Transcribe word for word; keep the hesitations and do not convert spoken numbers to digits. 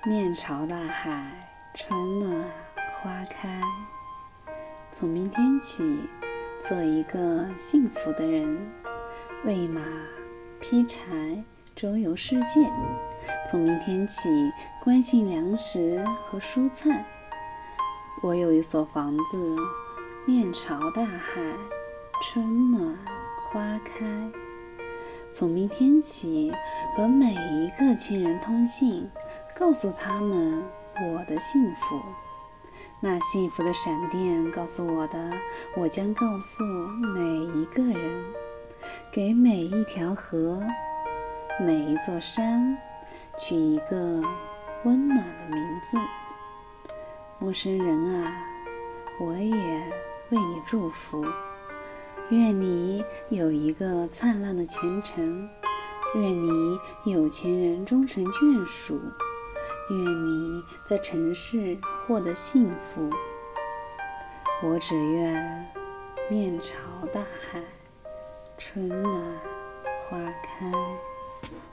面朝大海，春暖花开。从明天起，做一个幸福的人，喂马、劈柴，周游世界。从明天起，关心粮食和蔬菜。我有一所房子，面朝大海，春暖花开。从明天起，和每一个亲人通信，告诉他们我的幸福。那幸福的闪电告诉我的，我将告诉每一个人，给每一条河、每一座山取一个温暖的名字。陌生人啊，我也为你祝福。愿你有一个灿烂的前程，愿你有钱人终成眷属，愿你在城市获得幸福。我只愿面朝大海，春暖花开。